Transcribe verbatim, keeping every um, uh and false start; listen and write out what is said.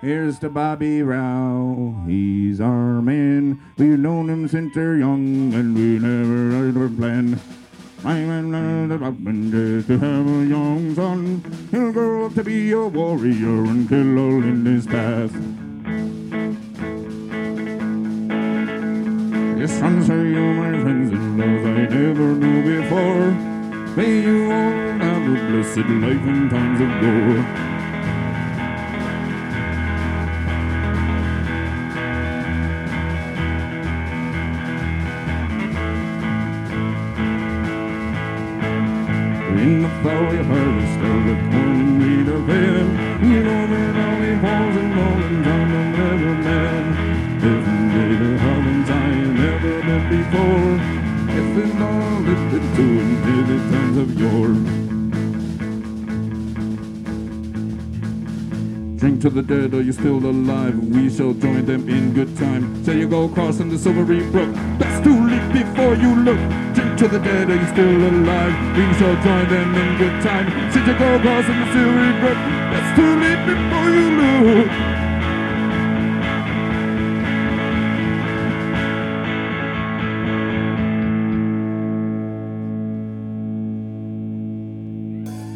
Here's to Bobby Rao, he's our man. We've known him since they're young, and we never ever planned. I'm up and dead to have a young son. He'll grow up to be a warrior and kill all in his path. Yes, son, say you my friends and those I never knew before. May you all have a blessed life in times of gore. In the flowery harvest of the corn we defend, you know that all the falls and rollings on the never man. Different day the heavens I have never met before. If it's all lifted to into the times of yore. Drink to the dead, are you still alive? We shall join them in good time. Say you go crossing the silvery brook, that's too late before you look. Drink to the dead, are you still alive? We shall join them in good time. Say you go crossing the silvery brook, that's too late before you look.